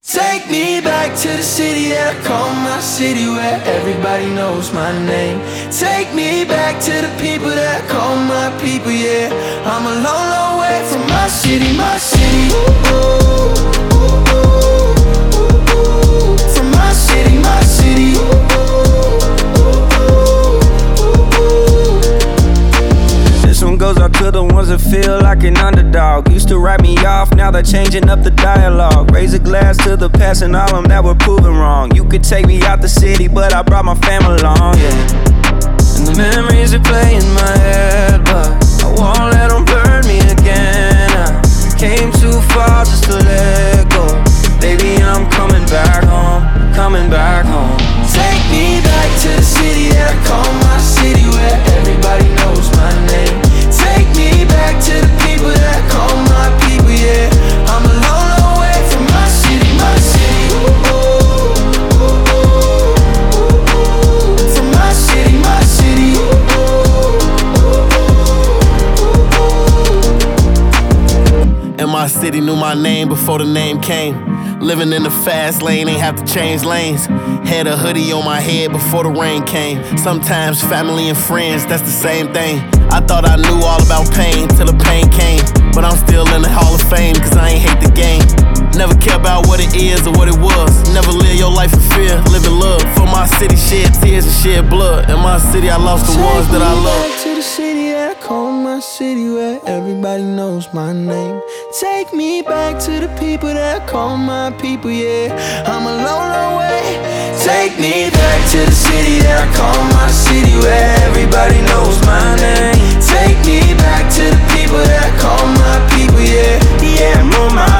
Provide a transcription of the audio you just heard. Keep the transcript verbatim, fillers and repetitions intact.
Take me back to the city that I call my city, where everybody knows my name. Take me back to the people that I call my people, yeah. I'm a long, long way from my city, my city. Ooh, ooh, ooh, ooh, ooh. From my city, my city. Ooh, ooh, ooh, ooh. This one goes out to the ones that feel like an underdog. Used to write me off, now they're changing up the dialogue. Raise a glass to the past and all them that were proven wrong. You could take me out the city, but I brought my family along, yeah. And the memories that play in my head, but I won't let them burn me again. I came too far just to let go. Baby, I'm coming back home, coming back home. Take me back to the city that I call my city, where everybody knows my name. Take me back to the people that I call my people, yeah. I'm a long, long way from my city, my city. Ooh, ooh, ooh, ooh, ooh. From my city, my city. Ooh, ooh, ooh, ooh. And my city knew my name before the name came. Living in the fast lane, ain't have to change lanes. Had a hoodie on my head before the rain came. Sometimes family and friends, that's the same thing. I thought I knew all about pain till the pain came. But I'm still in the Hall of Fame, cause I ain't hate the game. Never care about what it is or what it was. Never live your life in fear, live in love. For my city, shed tears and shed blood. In my city, I lost the ones that I love. Take me back to the city that I call my city, where everybody knows my name. Take me back to the people that I call my people, yeah. I'm a long, long way. Take me back to the city that I call my city, where everybody knows my name. Take me back to the people that I call my people, yeah. Yeah, move my